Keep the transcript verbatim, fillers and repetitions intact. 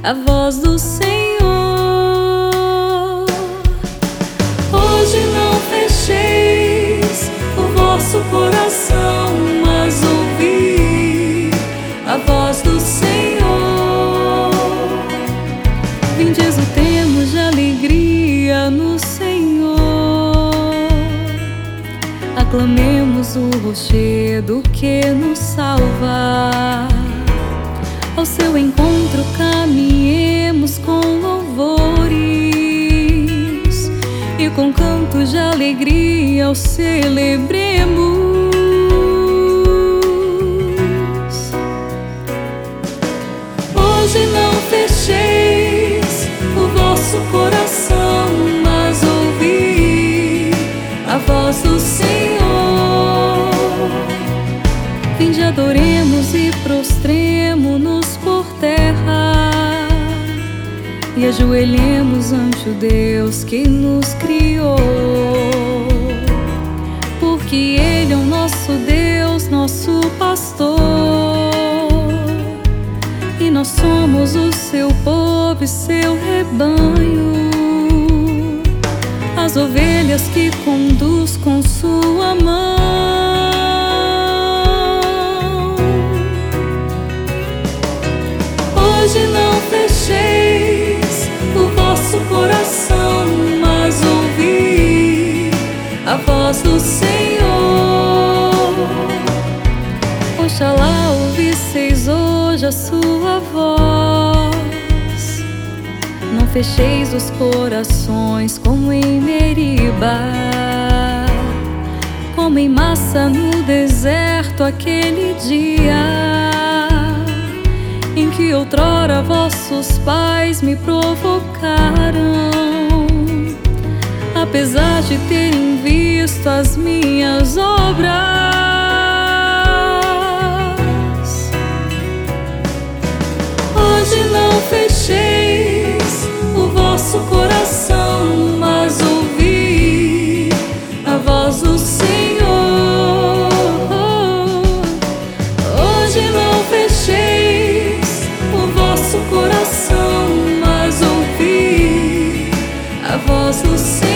a voz do Senhor. Hoje não fecheis o vosso coração, mas ouvi a voz do Senhor. Vinde, exultemos de alegria no Senhor, aclamemos o rochedo que nos salva. Ao seu encontro caminhemos com louvores, e com cantos de alegria o celebremos. Hoje não fecheis o vosso coração, mas ouvi a voz do Senhor. Vinde, adoremos e prostremo-nos por terra, e ajoelhemos ante o Deus que nos criou. Porque Ele é o nosso Deus, nosso pastor, e nós somos o seu povo e seu rebanho, as ovelhas que conduz com sua mão. Hoje não fecheis o vosso coração, mas ouvi a voz do Senhor. Oxalá ouvisseis hoje a sua voz. Não fecheis os corações como em Meriba, como em Massa no deserto aquele dia em que outrora vossos pais me provocaram, apesar de terem visto as minhas obras. Hoje não fecheis o vosso coração, mas ouvi a voz do Senhor. Hoje não fecheis o vosso coração, mas ouvi a voz do Senhor.